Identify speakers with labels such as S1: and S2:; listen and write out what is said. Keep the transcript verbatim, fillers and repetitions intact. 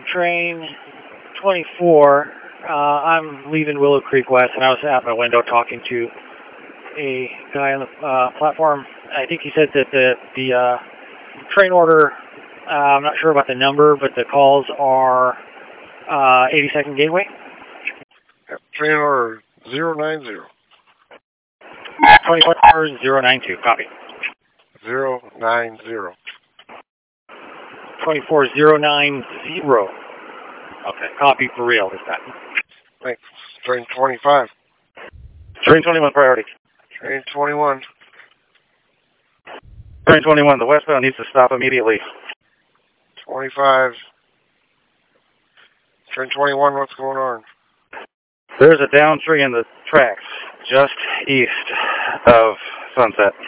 S1: train twenty-four. Uh, I'm leaving Willow Creek West, and I was out my window talking to a guy on the uh, platform. I think he said that the, the uh, train order, uh, I'm not sure about the number, but the calls are uh, eighty-second Gateway.
S2: Yep, train order zero nine zero.
S1: twenty-four zero nine two, copy.
S2: zero nine zero.
S1: twenty-four zero nine zero. Okay, copy for real this time.
S2: Thanks. Train twenty-five.
S1: Train twenty-one priority.
S2: Train twenty-one.
S1: Train twenty-one, the westbound needs to stop immediately.
S2: twenty-five. Train twenty-one, what's going on?
S1: There's a down tree in the tracks just east of Sunset.